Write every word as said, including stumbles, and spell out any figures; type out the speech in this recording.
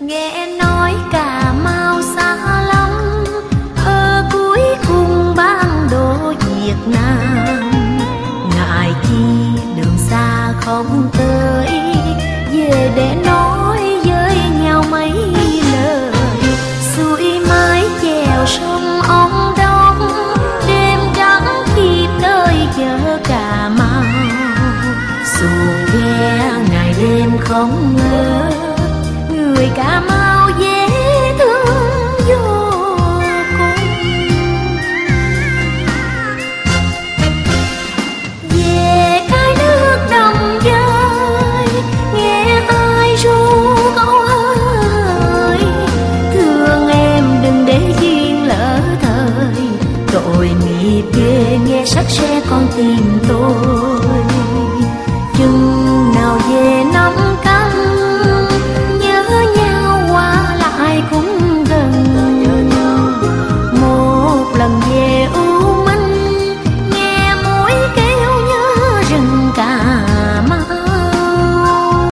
Nghe nói Cà Mau xa lắm, ở cuối cùng bản đồ Việt Nam. Ngại chi đường xa không tới, về để nói với nhau mấy lời. Xuôi mái chèo sông Ông Đông, đêm trắng khi tới chợ Cà Mau. Xuồng ghe ngày đêm không ngơi,